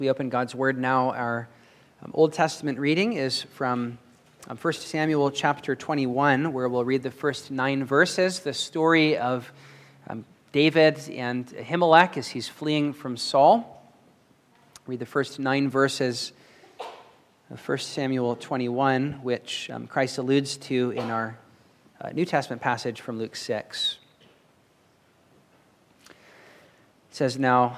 We open God's Word now. Our Old Testament reading is from 1 Samuel chapter 21, where we'll read the first 9 verses, the story of David and Ahimelech as he's fleeing from Saul. Read the first 9 verses of 1 Samuel 21, which Christ alludes to in our New Testament passage from Luke 6. It says, "Now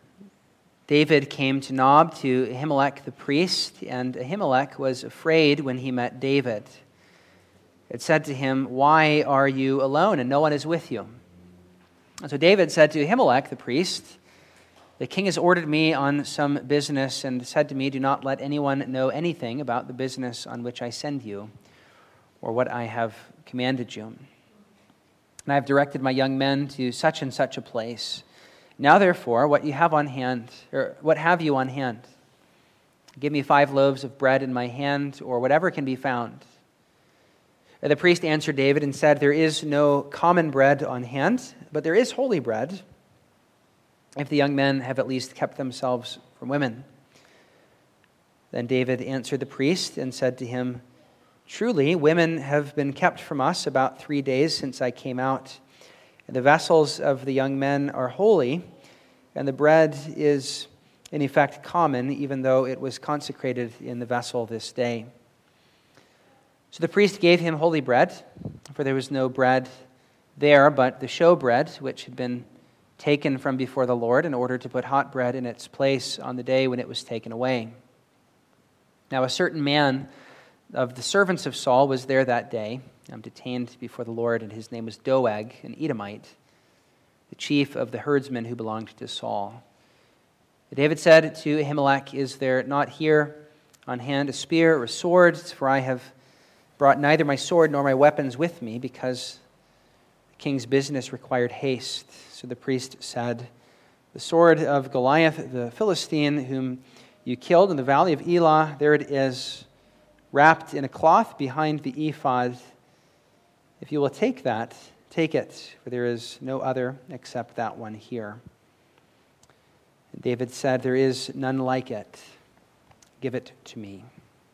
David came to Nob to Ahimelech the priest, and Ahimelech was afraid when he met David. It said to him, 'Why are you alone and no one is with you?' And so David said to Ahimelech the priest, 'The king has ordered me on some business and said to me, do not let anyone know anything about the business on which I send you or what I have commanded you. And I have directed my young men to such and such a place. Now, therefore, what have you on hand? Give me 5 loaves of bread in my hand, or whatever can be found.' And the priest answered David and said, 'There is no common bread on hand, but there is holy bread, if the young men have at least kept themselves from women.' Then David answered the priest and said to him, 'Truly, women have been kept from us about 3 days since I came out. And the vessels of the young men are holy, and the bread is in effect common, even though it was consecrated in the vessel this day.' So the priest gave him holy bread, for there was no bread there but the showbread, which had been taken from before the Lord in order to put hot bread in its place on the day when it was taken away. Now a certain man of the servants of Saul was there that day, detained before the Lord, and his name was Doeg, an Edomite, the chief of the herdsmen who belonged to Saul. David said to Ahimelech, 'Is there not here on hand a spear or a sword? For I have brought neither my sword nor my weapons with me, because the king's business required haste.' So the priest said, 'The sword of Goliath the Philistine, whom you killed in the valley of Elah, there it is, wrapped in a cloth behind the ephod. If you will take that, take it, for there is no other except that one here.' And David said, 'There is none like it. Give it to me.'"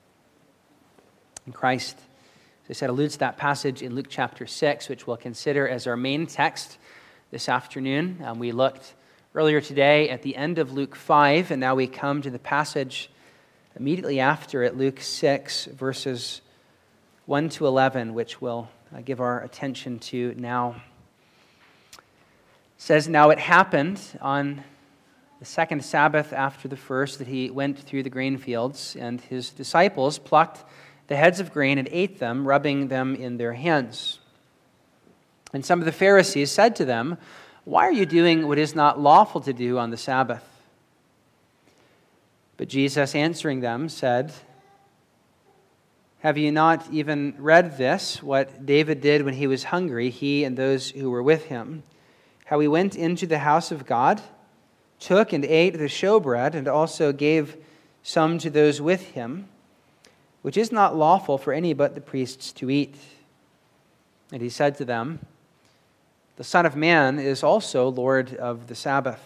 And Christ, as I said, alludes to that passage in Luke chapter 6, which we'll consider as our main text this afternoon. We looked earlier today at the end of Luke 5, and now we come to the passage immediately after it, Luke 6, verses 1 to 11, which we'll give our attention to now. It says, "Now it happened on the second Sabbath after the first that he went through the grain fields, and his disciples plucked the heads of grain and ate them, rubbing them in their hands. And some of the Pharisees said to them, 'Why are you doing what is not lawful to do on the Sabbath?' But Jesus answering them said, 'Have you not even read this, what David did when he was hungry, he and those who were with him? How he went into the house of God, took and ate the showbread, and also gave some to those with him, which is not lawful for any but the priests to eat.' And he said to them, 'The Son of Man is also Lord of the Sabbath.'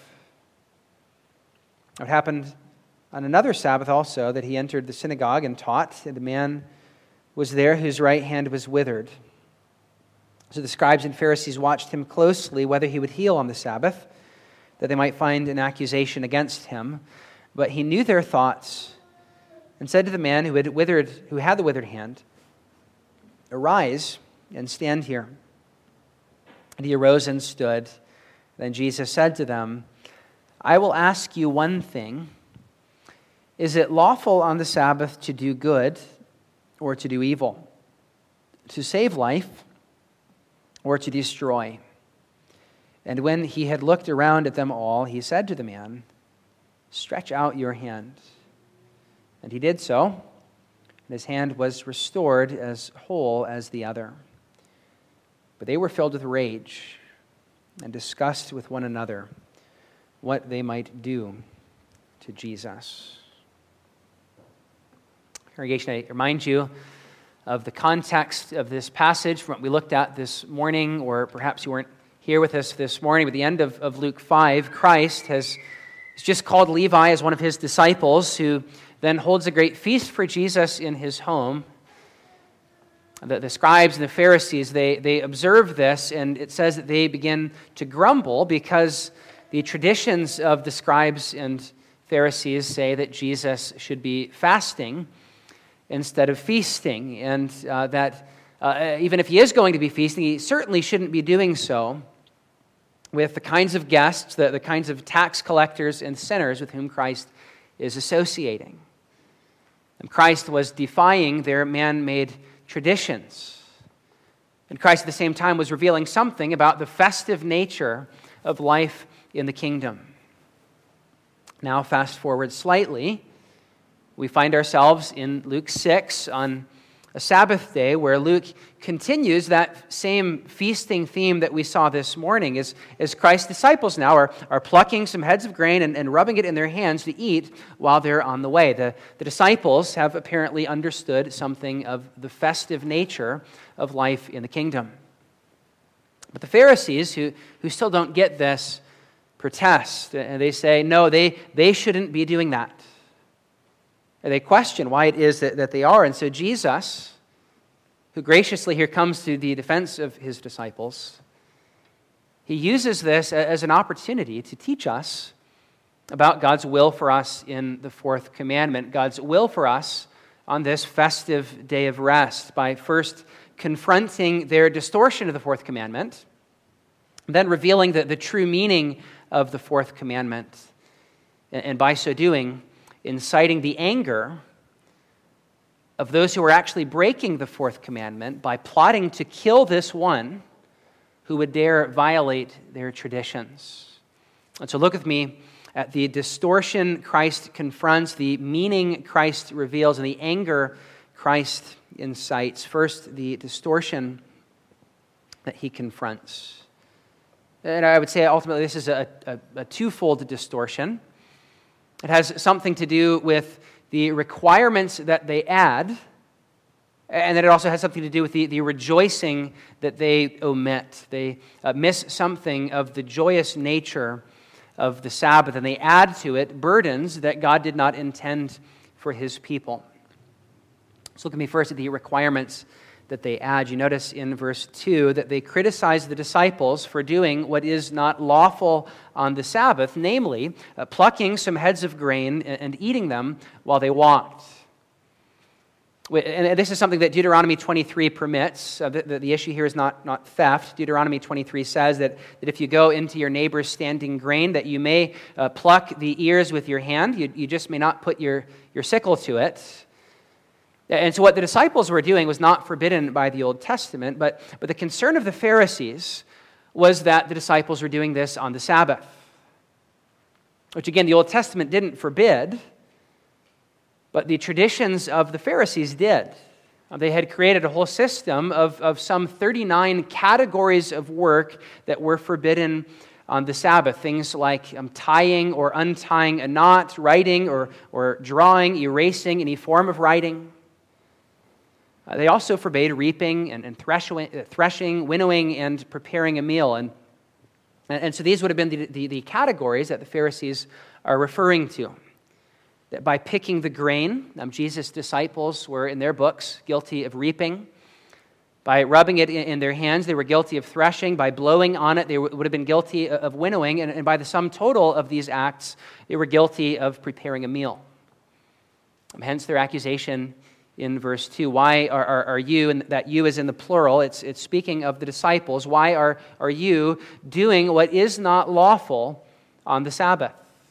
It happened on another Sabbath also that he entered the synagogue and taught, and a man was there whose right hand was withered. So the scribes and Pharisees watched him closely, whether he would heal on the Sabbath, that they might find an accusation against him. But he knew their thoughts, and said to the man who had the withered hand, 'Arise and stand here.' And he arose and stood. Then Jesus said to them, 'I will ask you one thing. Is it lawful on the Sabbath to do good or to do evil, to save life or to destroy?' And when he had looked around at them all, he said to the man, 'Stretch out your hand.' And he did so, and his hand was restored as whole as the other. But they were filled with rage and discussed with one another what they might do to Jesus." Congregation, I remind you of the context of this passage from what we looked at this morning, or perhaps you weren't here with us this morning. At the end of Luke 5, Christ has He's just called Levi as one of his disciples, who then holds a great feast for Jesus in his home. The scribes and the Pharisees, they observe this, and it says that they begin to grumble because the traditions of the scribes and Pharisees say that Jesus should be fasting instead of feasting, and that even if he is going to be feasting, he certainly shouldn't be doing so with the kinds of guests, the kinds of tax collectors and sinners with whom Christ is associating. And Christ was defying their man-made traditions. And Christ at the same time was revealing something about the festive nature of life in the kingdom. Now, fast forward slightly, we find ourselves in Luke 6 on a Sabbath day, where Luke continues that same feasting theme that we saw this morning, as Christ's disciples now are plucking some heads of grain and rubbing it in their hands to eat while they're on the way. The disciples have apparently understood something of the festive nature of life in the kingdom. But the Pharisees, who still don't get this, protest, and they say, no, they shouldn't be doing that. And they question why it is that they are. And so Jesus, who graciously here comes to the defense of his disciples, he uses this as an opportunity to teach us about God's will for us in the fourth commandment, God's will for us on this festive day of rest, by first confronting their distortion of the fourth commandment, then revealing the true meaning of the fourth commandment, and by so doing, inciting the anger of those who are actually breaking the fourth commandment by plotting to kill this one who would dare violate their traditions. And so look with me at the distortion Christ confronts, the meaning Christ reveals, and the anger Christ incites. First, the distortion that he confronts. And I would say ultimately this is a twofold distortion. It has something to do with the requirements that they add, and then it also has something to do with the rejoicing that they omit. They miss something of the joyous nature of the Sabbath, and they add to it burdens that God did not intend for his people. So look at me first at the requirements that they add. You notice in verse 2 that they criticize the disciples for doing what is not lawful on the Sabbath, namely plucking some heads of grain and eating them while they walked. And this is something that Deuteronomy 23 permits. The issue here is not theft. Deuteronomy 23 says that if you go into your neighbor's standing grain, that you may pluck the ears with your hand. You just may not put your sickle to it. And so what the disciples were doing was not forbidden by the Old Testament, but the concern of the Pharisees was that the disciples were doing this on the Sabbath, which again the Old Testament didn't forbid, but the traditions of the Pharisees did. They had created a whole system of some 39 categories of work that were forbidden on the Sabbath. Things like tying or untying a knot, writing or drawing, erasing any form of writing. They also forbade reaping and threshing, winnowing, and preparing a meal. And so these would have been the categories that the Pharisees are referring to. That by picking the grain, Jesus' disciples were, in their books, guilty of reaping. By rubbing it in their hands, they were guilty of threshing. By blowing on it, they would have been guilty of winnowing. And by the sum total of these acts, they were guilty of preparing a meal. Hence their accusation in verse 2. Why are you, and that you is in the plural, it's speaking of the disciples, why are you doing what is not lawful on the Sabbath?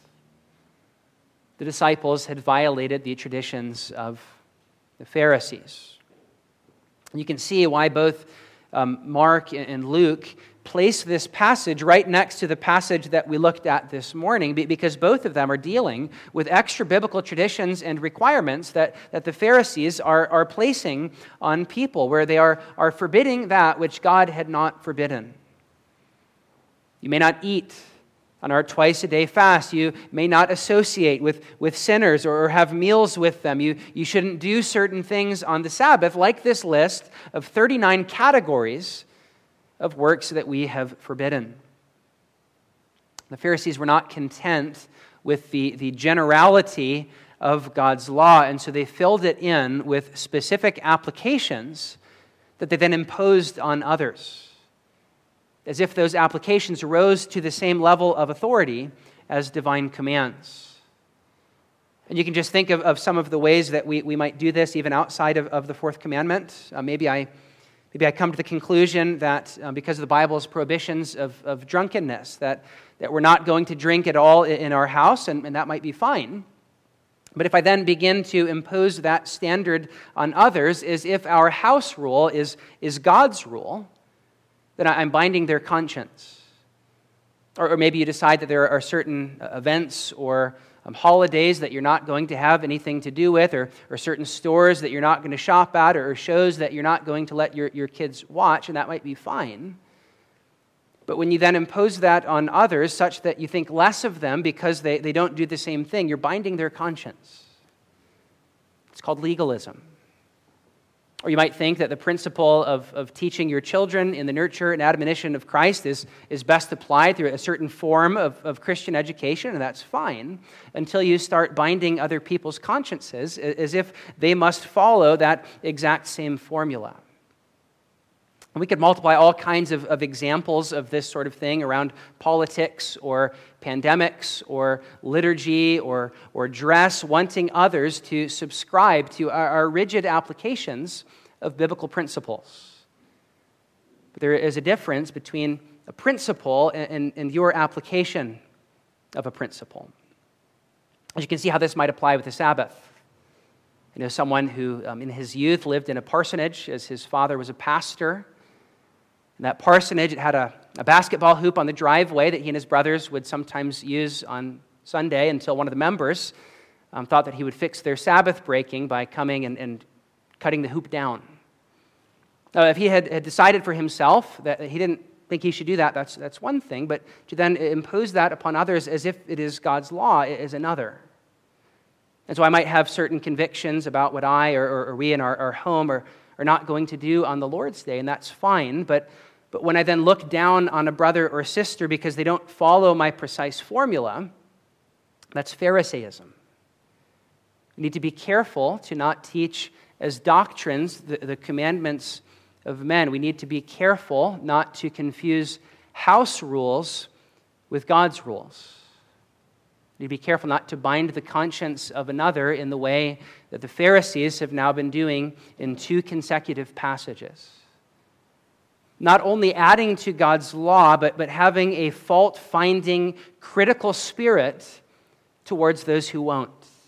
The disciples had violated the traditions of the Pharisees. And you can see why both Mark and Luke place this passage right next to the passage that we looked at this morning, because both of them are dealing with extra biblical traditions and requirements that the Pharisees are placing on people, where they are forbidding that which God had not forbidden. You may not eat on our twice-a-day fast. You may not associate with sinners or have meals with them. You shouldn't do certain things on the Sabbath, like this list of 39 categories of works that we have forbidden. The Pharisees were not content with the generality of God's law, and so they filled it in with specific applications that they then imposed on others, as if those applications rose to the same level of authority as divine commands. And you can just think of some of the ways that we might do this even outside of the fourth commandment. Maybe I come to the conclusion that because of the Bible's prohibitions of drunkenness, that we're not going to drink at all in our house, and that might be fine. But if I then begin to impose that standard on others as if our house rule is God's rule, then I'm binding their conscience. Or maybe you decide that there are certain events or holidays that you're not going to have anything to do with, or certain stores that you're not going to shop at, or shows that you're not going to let your kids watch, and that might be fine. But when you then impose that on others such that you think less of them because they don't do the same thing, you're binding their conscience. It's called legalism. Or you might think that the principle of teaching your children in the nurture and admonition of Christ is best applied through a certain form of Christian education, and that's fine, until you start binding other people's consciences as if they must follow that exact same formula. And we could multiply all kinds of examples of this sort of thing around politics or pandemics or liturgy or dress, wanting others to subscribe to our rigid applications of biblical principles. But there is a difference between a principle and your application of a principle. As you can see how this might apply with the Sabbath. You know, someone who in his youth lived in a parsonage as his father was a pastor. In that parsonage, it had a basketball hoop on the driveway that he and his brothers would sometimes use on Sunday until one of the members thought that he would fix their Sabbath breaking by coming and cutting the hoop down. Now, if he had decided for himself that he didn't think he should do that, that's one thing, but to then impose that upon others as if it is God's law is another. And so I might have certain convictions about what I or we in our home are not going to do on the Lord's Day, and that's fine, but when I then look down on a brother or sister because they don't follow my precise formula, that's Pharisaism. We need to be careful to not teach as doctrines the commandments of men. We need to be careful not to confuse house rules with God's rules. We need to be careful not to bind the conscience of another in the way that the Pharisees have now been doing in 2 consecutive passages. Not only adding to God's law, but having a fault-finding, critical spirit towards those who won't.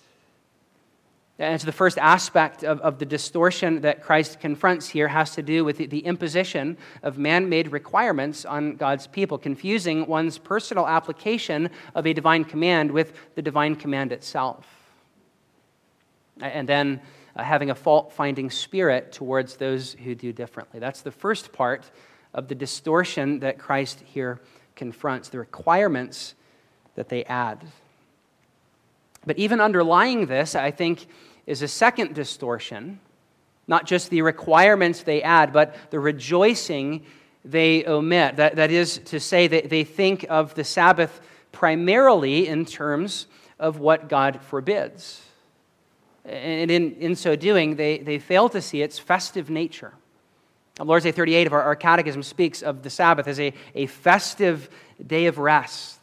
And so the first aspect of the distortion that Christ confronts here has to do with the imposition of man-made requirements on God's people, confusing one's personal application of a divine command with the divine command itself. And then having a fault-finding spirit towards those who do differently. That's the first part of the distortion that Christ here confronts, the requirements that they add. But even underlying this, I think, is a second distortion, not just the requirements they add, but the rejoicing they omit. That is to say that they think of the Sabbath primarily in terms of what God forbids. And in so doing, they fail to see its festive nature. Lord's Day 38 of our catechism speaks of the Sabbath as a festive day of rest.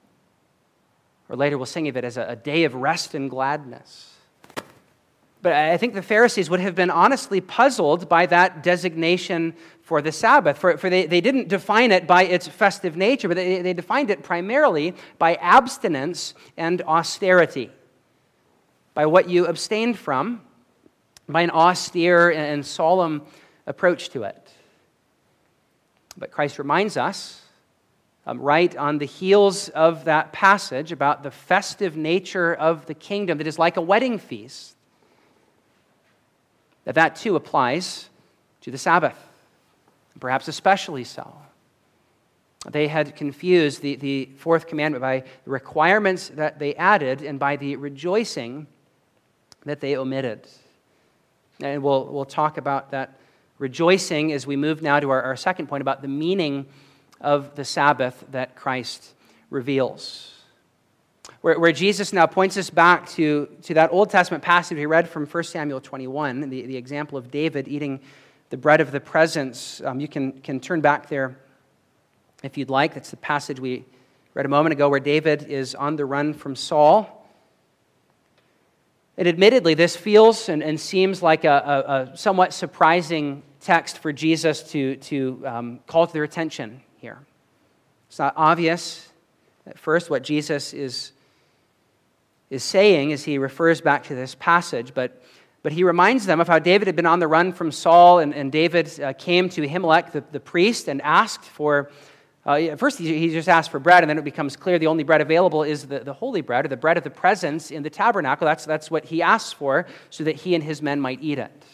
Or later we'll sing of it as a day of rest and gladness. But I think the Pharisees would have been honestly puzzled by that designation for the Sabbath. For they didn't define it by its festive nature, but they defined it primarily by abstinence and austerity. By what you abstained from, by an austere and solemn approach to it. But Christ reminds us, right on the heels of that passage about the festive nature of the kingdom that is like a wedding feast, that too applies to the Sabbath, perhaps especially so. They had confused the fourth commandment by the requirements that they added and by the rejoicing that they omitted. And we'll talk about that rejoicing as we move now to our second point about the meaning of the Sabbath that Christ reveals. where Jesus now points us back to that Old Testament passage we read from 1 Samuel 21, the example of David eating the bread of the presence. You can turn back there if you'd like. That's the passage we read a moment ago where David is on the run from Saul. And admittedly, this feels and seems like a somewhat surprising text for Jesus to call to their attention here. It's not obvious at first what Jesus is saying as he refers back to this passage, but he reminds them of how David had been on the run from Saul, and David came to Ahimelech, the priest, and asked for, first he just asked for bread, and then it becomes clear the only bread available is the holy bread, or the bread of the presence in the tabernacle. That's what he asks for, so that he and his men might eat it.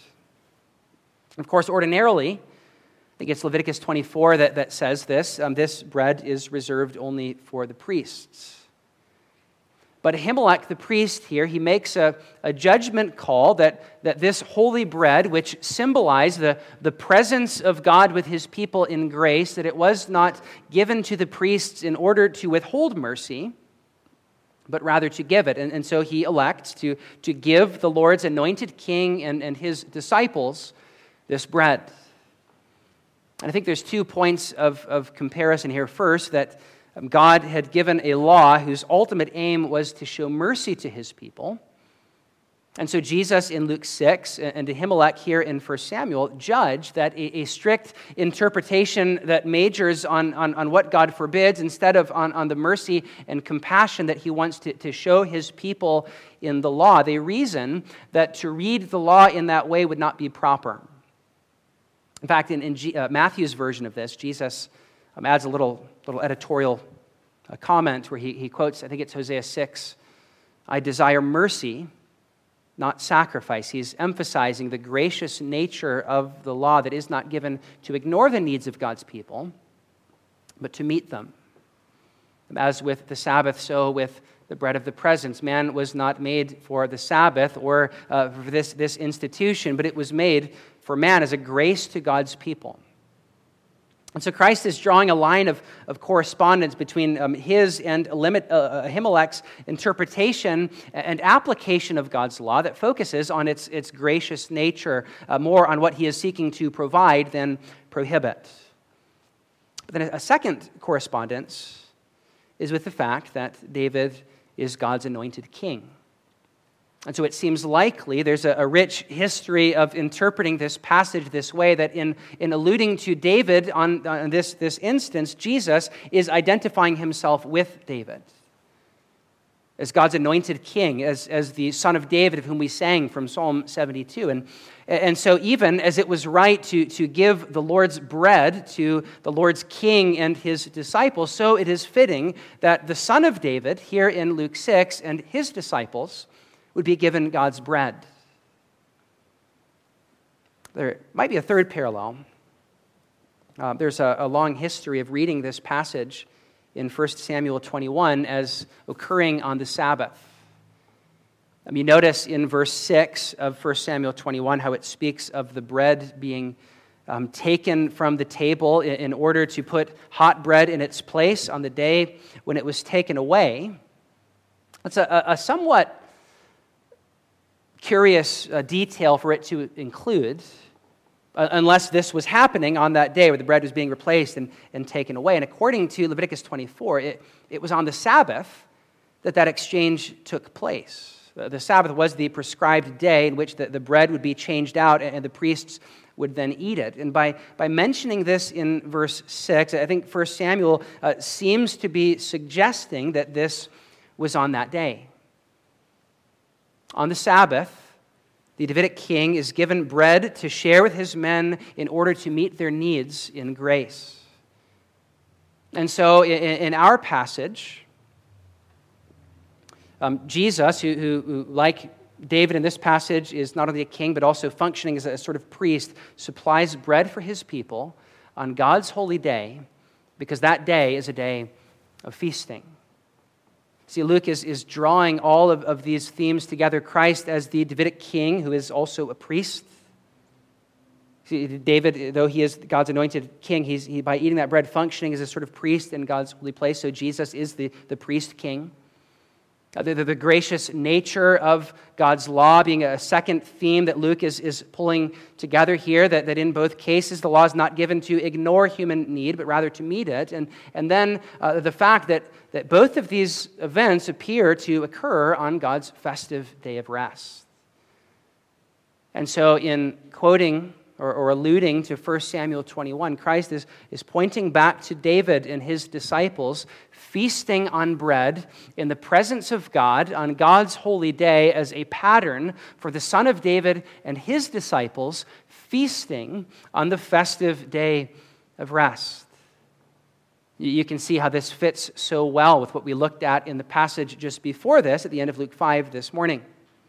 Of course, ordinarily, I think it's Leviticus 24 that says this, this bread is reserved only for the priests. But Ahimelech, the priest here, he makes a judgment call that this holy bread, which symbolized the presence of God with his people in grace, that it was not given to the priests in order to withhold mercy, but rather to give it. And so he elects to give the Lord's anointed king and his disciples this bread. And I think there's 2 points of comparison here. First, that God had given a law whose ultimate aim was to show mercy to his people. And so Jesus in Luke 6 and Ahimelech here in 1 Samuel judge that a strict interpretation that majors on what God forbids instead of on the mercy and compassion that he wants to show his people in the law. They reason that to read the law in that way would not be proper. In fact, in Matthew's version of this, Jesus adds a little editorial comment where he quotes, I think it's Hosea 6, "I desire mercy, not sacrifice." He's emphasizing the gracious nature of the law that is not given to ignore the needs of God's people, but to meet them. As with the Sabbath, so with the bread of the presence. Man was not made for the Sabbath or for this institution, but it was made for man as a grace to God's people. And so Christ is drawing a line of correspondence between his and Ahimelech's interpretation and application of God's law that focuses on its gracious nature, more on what he is seeking to provide than prohibit. But then a second correspondence is with the fact that David is God's anointed king. And so it seems likely there's a rich history of interpreting this passage this way, that in alluding to David on this instance, Jesus is identifying himself with David as God's anointed king, as the son of David of whom we sang from Psalm 72. And so even as it was right to give the Lord's bread to the Lord's king and his disciples, so it is fitting that the son of David here in Luke 6 and his disciples would be given God's bread. There might be a third parallel. There's a long history of reading this passage in 1 Samuel 21 as occurring on the Sabbath. You notice in verse 6 of 1 Samuel 21 how it speaks of the bread being taken from the table in order to put hot bread in its place on the day when it was taken away. That's a somewhat curious detail for it to include, unless this was happening on that day where the bread was being replaced and taken away. And according to Leviticus 24, it was on the Sabbath that exchange took place. The Sabbath was the prescribed day in which the bread would be changed out and the priests would then eat it. And by mentioning this in verse 6, I think 1 Samuel seems to be suggesting that this was on that day. On the Sabbath, the Davidic king is given bread to share with his men in order to meet their needs in grace. And so in our passage, Jesus, who like David in this passage is not only a king but also functioning as a sort of priest, supplies bread for his people on God's holy day because that day is a day of feasting. See, Luke is drawing all of these themes together. Christ as the Davidic king, who is also a priest. See, David, though he is God's anointed king, he's by eating that bread functioning as a sort of priest in God's holy place. So Jesus is the priest king. The gracious nature of God's law being a second theme that Luke is pulling together here, that in both cases the law is not given to ignore human need, but rather to meet it. And then the fact that both of these events appear to occur on God's festive day of rest. And so in quoting or alluding to 1 Samuel 21, Christ is pointing back to David and his disciples feasting on bread in the presence of God on God's holy day as a pattern for the Son of David and his disciples feasting on the festive day of rest. You can see how this fits so well with what we looked at in the passage just before this at the end of Luke 5 this morning.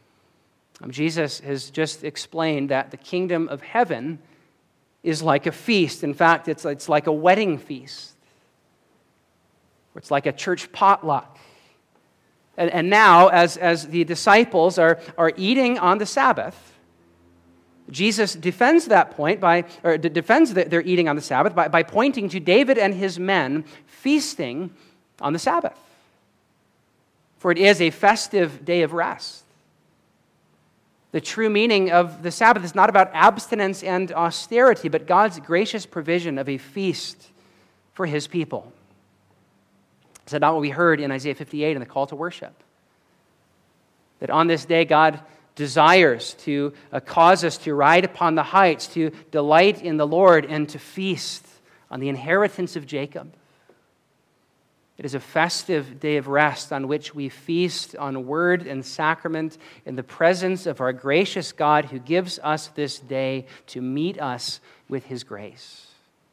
Jesus has just explained that the kingdom of heaven is like a feast. In fact, it's like a wedding feast. It's like a church potluck. And now, as the disciples are eating on the Sabbath, Jesus defends that point defends their eating on the Sabbath by pointing to David and his men feasting on the Sabbath. For it is a festive day of rest. The true meaning of the Sabbath is not about abstinence and austerity, but God's gracious provision of a feast for his people. Is that not what we heard in Isaiah 58 in the call to worship? That on this day God desires to cause us to ride upon the heights, to delight in the Lord, and to feast on the inheritance of Jacob. It is a festive day of rest on which we feast on word and sacrament in the presence of our gracious God who gives us this day to meet us with his grace.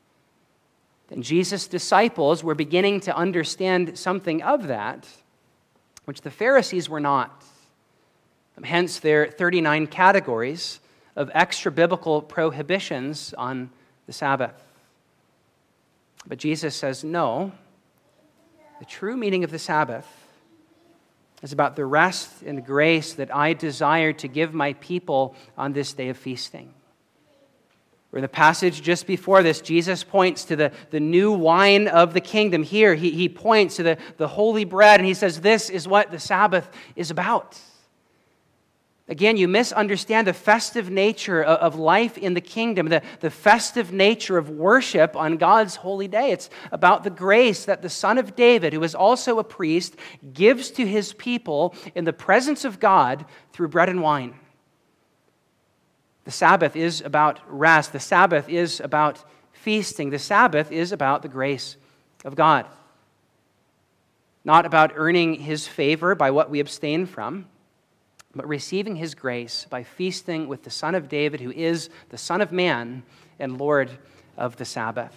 And Jesus' disciples were beginning to understand something of that, which the Pharisees were not. Hence their 39 categories of extra-biblical prohibitions on the Sabbath. But Jesus says, no. The true meaning of the Sabbath is about the rest and grace that I desire to give my people on this day of feasting. In the passage just before this, Jesus points to the new wine of the kingdom. Here, he points to the holy bread, and he says, this is what the Sabbath is about. Again, you misunderstand the festive nature of life in the kingdom, the festive nature of worship on God's holy day. It's about the grace that the Son of David, who is also a priest, gives to his people in the presence of God through bread and wine. The Sabbath is about rest. The Sabbath is about feasting. The Sabbath is about the grace of God. Not about earning his favor by what we abstain from, but receiving his grace by feasting with the Son of David, who is the Son of Man and Lord of the Sabbath.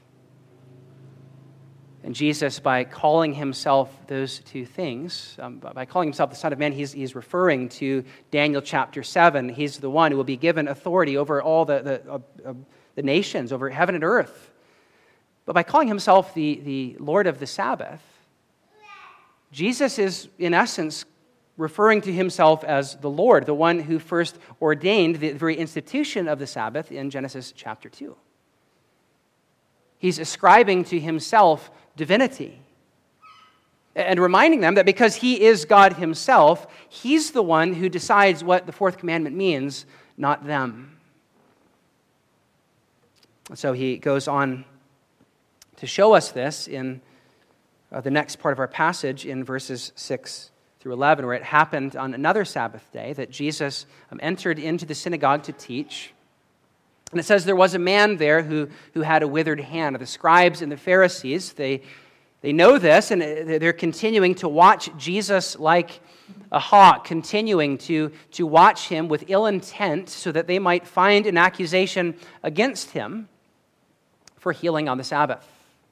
And Jesus, by calling himself those two things, by calling himself the Son of Man, he's referring to Daniel chapter 7. He's the one who will be given authority over all the nations, over heaven and earth. But by calling himself the Lord of the Sabbath, Jesus is, in essence, referring to himself as the Lord, the one who first ordained the very institution of the Sabbath in Genesis chapter 2. He's ascribing to himself divinity and reminding them that because he is God himself, he's the one who decides what the fourth commandment means, not them. So he goes on to show us this in the next part of our passage in verses 6 through 11, where it happened on another Sabbath day that Jesus entered into the synagogue to teach. And it says there was a man there who had a withered hand. The scribes and the Pharisees, they know this, and they're continuing to watch Jesus like a hawk, continuing to watch him with ill intent so that they might find an accusation against him for healing on the Sabbath.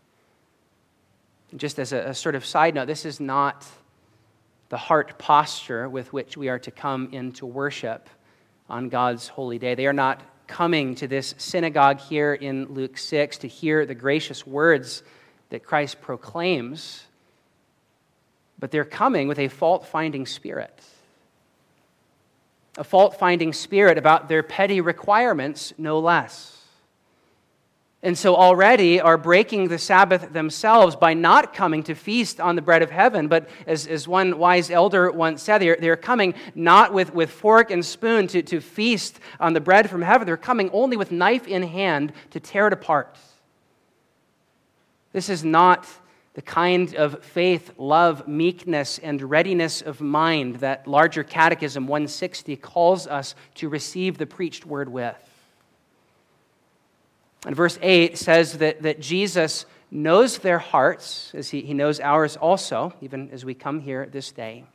Just as a sort of side note, this is not the heart posture with which we are to come into worship on God's holy day. They are not coming to this synagogue here in Luke 6 to hear the gracious words that Christ proclaims, but they're coming with a fault-finding spirit. A fault-finding spirit about their petty requirements, no less. and so already are breaking the Sabbath themselves by not coming to feast on the bread of heaven, but as one wise elder once said, they're coming not with fork and spoon to feast on the bread from heaven. They're coming only with knife in hand to tear it apart. This is not the kind of faith, love, meekness, and readiness of mind that Larger Catechism 160 calls us to receive the preached word with. And verse 8 says that Jesus knows their hearts, as he knows ours also, even as we come here this day.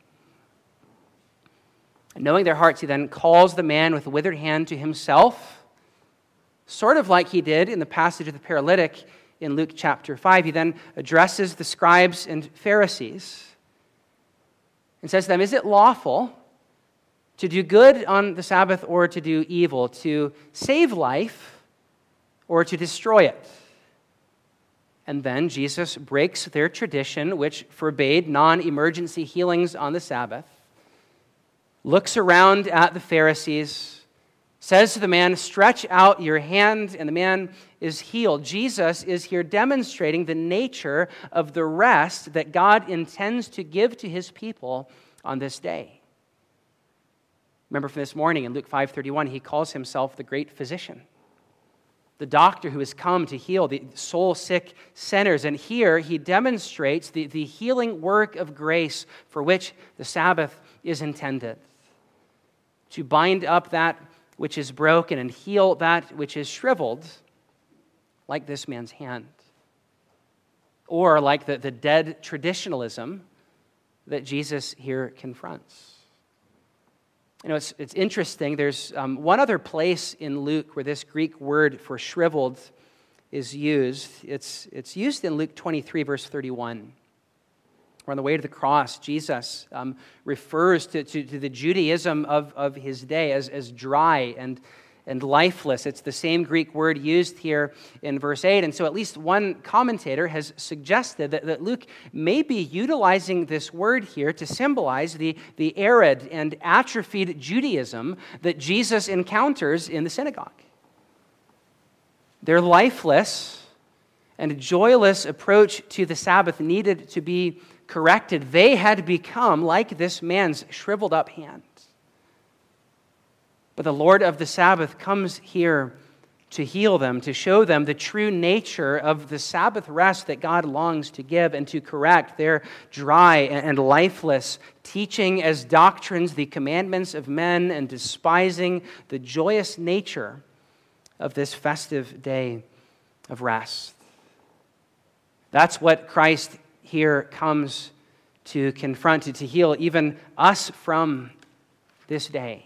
And knowing their hearts, he then calls the man with the withered hand to himself, sort of like he did in the passage of the paralytic in Luke chapter 5. He then addresses the scribes and Pharisees and says to them, is it lawful to do good on the Sabbath or to do evil, to save life or to destroy it? And then Jesus breaks their tradition, which forbade non-emergency healings on the Sabbath, looks around at the Pharisees, says to the man, stretch out your hand, and the man is healed. Jesus is here demonstrating the nature of the rest that God intends to give to his people on this day. Remember from this morning in Luke 5:31, he calls himself the great physician, the doctor who has come to heal the soul-sick sinners. And here he demonstrates the healing work of grace for which the Sabbath is intended, to bind up that which is broken and heal that which is shriveled, like this man's hand. Or like the dead traditionalism that Jesus here confronts. You know, it's interesting. There's one other place in Luke where this Greek word for shriveled is used. It's used in Luke 23, verse 31. Where on the way to the cross, Jesus refers to the Judaism of his day as dry and lifeless. It's the same Greek word used here in verse 8. And so at least one commentator has suggested that Luke may be utilizing this word here to symbolize the arid and atrophied Judaism that Jesus encounters in the synagogue. Their lifeless and joyless approach to the Sabbath needed to be corrected. They had become like this man's shriveled up hand. But the Lord of the Sabbath comes here to heal them, to show them the true nature of the Sabbath rest that God longs to give, and to correct their dry and lifeless teaching as doctrines the commandments of men and despising the joyous nature of this festive day of rest. That's what Christ here comes to confront, to heal even us from this day.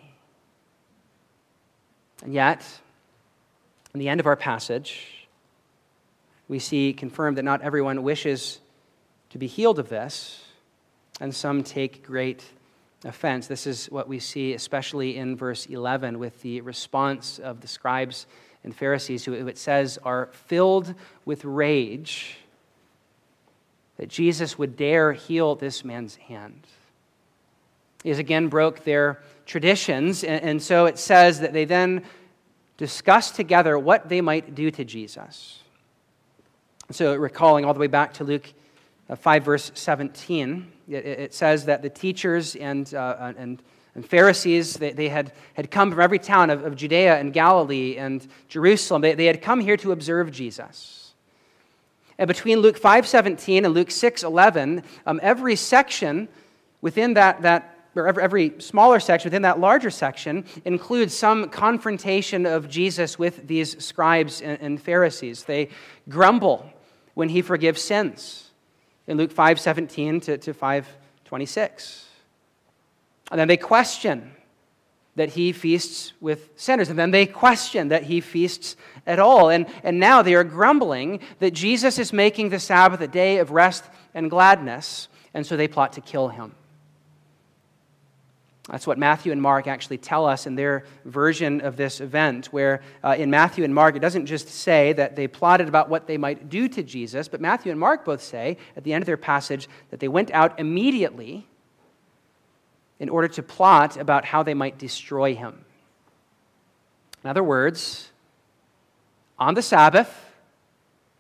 And yet, in the end of our passage, we see confirmed that not everyone wishes to be healed of this, and some take great offense. This is what we see especially in verse 11 with the response of the scribes and Pharisees, who it says are filled with rage that Jesus would dare heal this man's hand. He has again broke their traditions, and so it says that they then discussed together what they might do to Jesus. So recalling all the way back to Luke 5, verse 17, it says that the teachers and Pharisees, they had come from every town of Judea and Galilee and Jerusalem. They had come here to observe Jesus. And between Luke 5:17 and Luke 6:11, every section within or every smaller section within that larger section includes some confrontation of Jesus with these scribes and Pharisees. They grumble when he forgives sins in Luke 5:17 to 5:26. And then they question that he feasts with sinners. And then they question that he feasts at all. And now they are grumbling that Jesus is making the Sabbath a day of rest and gladness. And so they plot to kill him. That's what Matthew and Mark actually tell us in their version of this event, where in Matthew and Mark, it doesn't just say that they plotted about what they might do to Jesus, but Matthew and Mark both say at the end of their passage that they went out immediately in order to plot about how they might destroy him. In other words, on the Sabbath,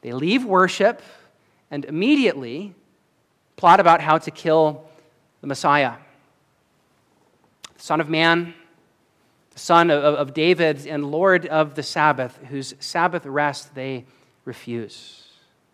They leave worship and immediately plot about how to kill the Messiah. The Son of Man, the Son of David and Lord of the Sabbath, whose Sabbath rest they refuse.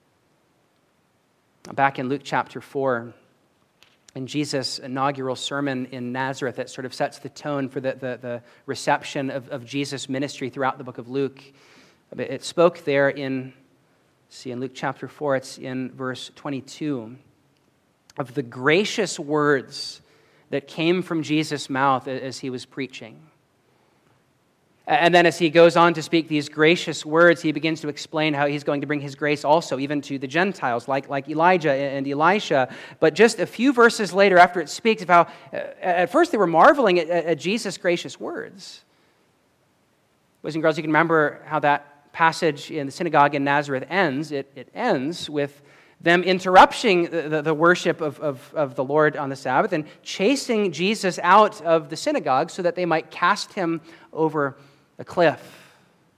Back in Luke chapter 4, in Jesus' inaugural sermon in Nazareth, that sort of sets the tone for the reception of Jesus' ministry throughout the book of Luke. It spoke there in Luke chapter 4, it's in verse 22, of the gracious words that came from Jesus' mouth as he was preaching. And then as he goes on to speak these gracious words, he begins to explain how he's going to bring his grace also even to the Gentiles, like Elijah and Elisha. But just a few verses later, after it speaks of how at first they were marveling at Jesus' gracious words. Boys and girls, you can remember how that passage in the synagogue in Nazareth ends. It ends with them interrupting the worship of the Lord on the Sabbath and chasing Jesus out of the synagogue so that they might cast him over a cliff.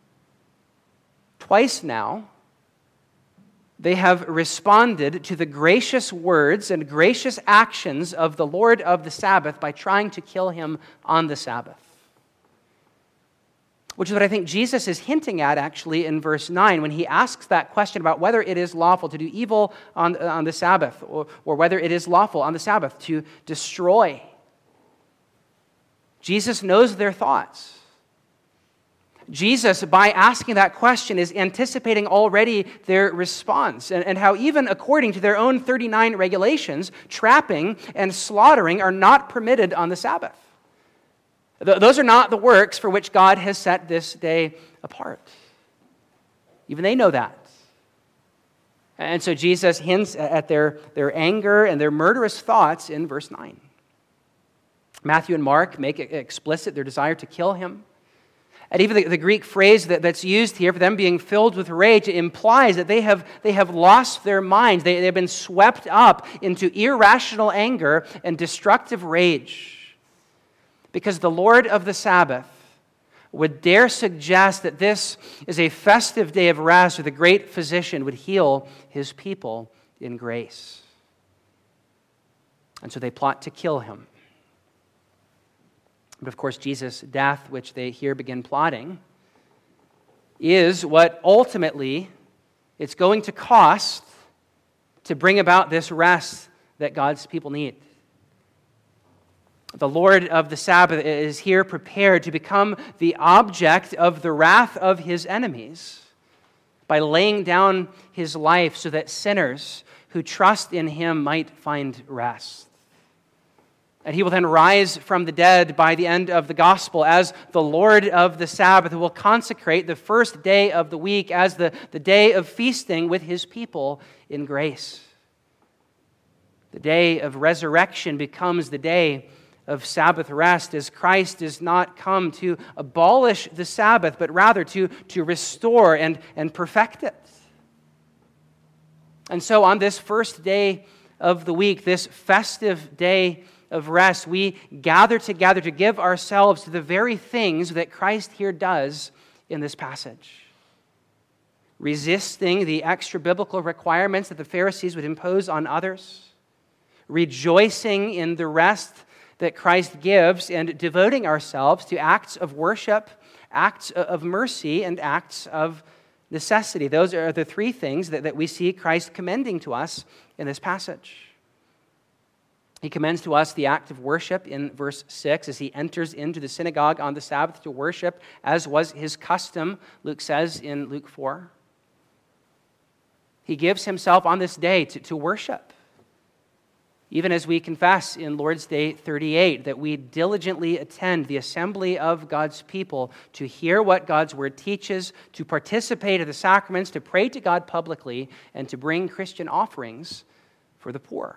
Twice now, they have responded to the gracious words and gracious actions of the Lord of the Sabbath by trying to kill him on the Sabbath. Which is what I think Jesus is hinting at actually in verse 9 when he asks that question about whether it is lawful to do evil on the Sabbath or whether it is lawful on the Sabbath to destroy. Jesus knows their thoughts. Jesus, by asking that question, is anticipating already their response and how even according to their own 39 regulations, trapping and slaughtering are not permitted on the Sabbath. Those are not the works for which God has set this day apart. Even they know that. And so Jesus hints at their anger and their murderous thoughts in verse 9. Matthew and Mark make it explicit their desire to kill him. And even the Greek phrase that's used here for them being filled with rage implies that they have lost their minds. They have been swept up into irrational anger and destructive rage. Because the Lord of the Sabbath would dare suggest that this is a festive day of rest where the great physician would heal his people in grace. And so they plot to kill him. But of course, Jesus' death, which they here begin plotting, is what ultimately it's going to cost to bring about this rest that God's people need. The Lord of the Sabbath is here prepared to become the object of the wrath of his enemies by laying down his life so that sinners who trust in him might find rest. And he will then rise from the dead by the end of the gospel as the Lord of the Sabbath, who will consecrate the first day of the week as the day of feasting with his people in grace. The day of resurrection becomes the day of Sabbath rest, as Christ does not come to abolish the Sabbath, but rather to restore and perfect it. And so on this first day of the week, this festive day of rest, we gather together to give ourselves to the very things that Christ here does in this passage. Resisting the extra-biblical requirements that the Pharisees would impose on others, rejoicing in the rest that Christ gives, and devoting ourselves to acts of worship, acts of mercy, and acts of necessity. Those are the three things that we see Christ commending to us in this passage. He commends to us the act of worship in verse 6 as he enters into the synagogue on the Sabbath to worship, as was his custom, Luke says in Luke 4. He gives himself on this day to worship. Even as we confess in Lord's Day 38 that we diligently attend the assembly of God's people to hear what God's word teaches, to participate in the sacraments, to pray to God publicly, and to bring Christian offerings for the poor.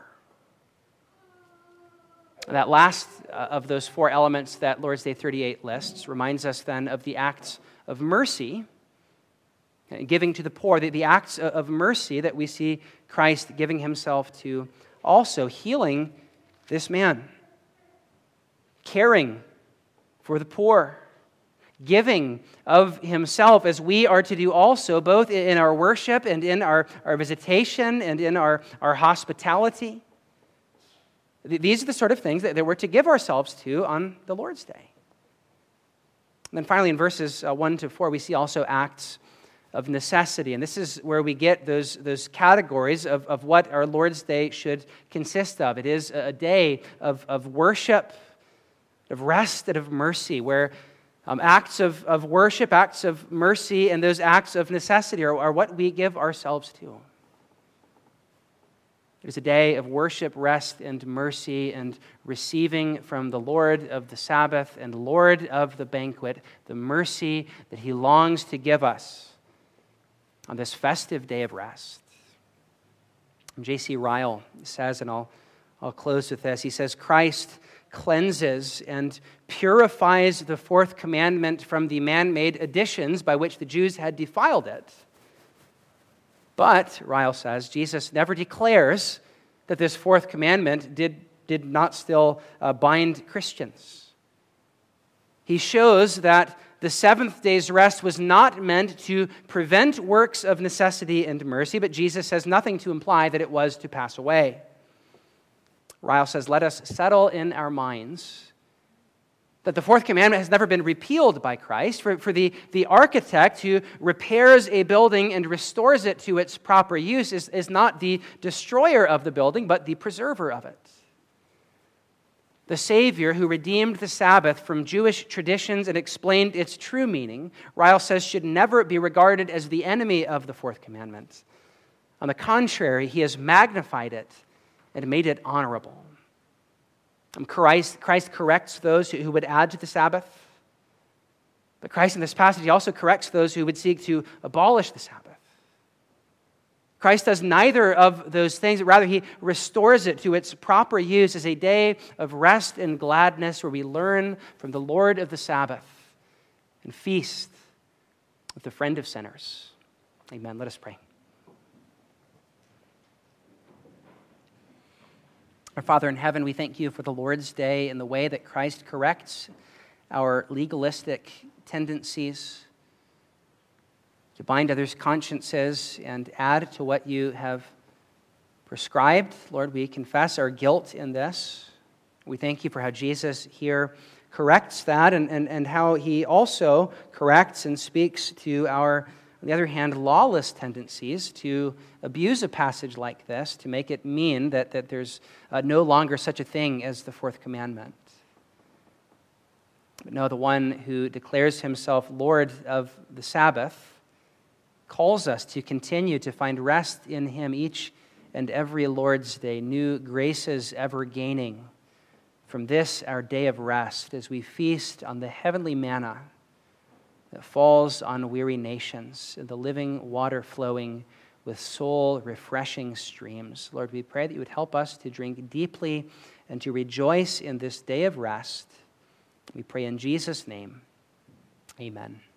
That last of those four elements that Lord's Day 38 lists reminds us then of the acts of mercy, giving to the poor, the acts of mercy that we see Christ giving himself to, also healing this man, caring for the poor, giving of himself, as we are to do also, both in our worship and in our visitation and in our hospitality. These are the sort of things that we're to give ourselves to on the Lord's Day. And then finally, in verses 1 to 4, we see also acts of necessity. And this is where we get those categories of what our Lord's Day should consist of. It is a day of worship, of rest, and of mercy, where acts of worship, acts of mercy, and those acts of necessity are what we give ourselves to. It is a day of worship, rest, and mercy, and receiving from the Lord of the Sabbath and Lord of the banquet the mercy that he longs to give us on this festive day of rest. J.C. Ryle says, and I'll close with this, he says, Christ cleanses and purifies the fourth commandment from the man-made additions by which the Jews had defiled it. But, Ryle says, Jesus never declares that this fourth commandment did not still bind Christians. He shows that the seventh day's rest was not meant to prevent works of necessity and mercy, but Jesus says nothing to imply that it was to pass away. Ryle says, let us settle in our minds that the fourth commandment has never been repealed by Christ. For the architect who repairs a building and restores it to its proper use is not the destroyer of the building, but the preserver of it. The Savior who redeemed the Sabbath from Jewish traditions and explained its true meaning, Ryle says, should never be regarded as the enemy of the fourth commandment. On the contrary, he has magnified it and made it honorable. Christ corrects those who would add to the Sabbath. But Christ in this passage also corrects those who would seek to abolish the Sabbath. Christ does neither of those things, but rather he restores it to its proper use as a day of rest and gladness where we learn from the Lord of the Sabbath and feast with the friend of sinners. Amen. Let us pray. Our Father in heaven, we thank you for the Lord's Day and the way that Christ corrects our legalistic tendencies to bind others' consciences and add to what you have prescribed. Lord, we confess our guilt in this. We thank you for how Jesus here corrects that and how he also corrects and speaks to our, on the other hand, lawless tendencies to abuse a passage like this, to make it mean that there's no longer such a thing as the fourth commandment. But no, the one who declares himself Lord of the Sabbath calls us to continue to find rest in him each and every Lord's Day, new graces ever gaining from this, our day of rest, as we feast on the heavenly manna that falls on weary nations, and the living water flowing with soul-refreshing streams. Lord, we pray that you would help us to drink deeply and to rejoice in this day of rest. We pray in Jesus' name. Amen.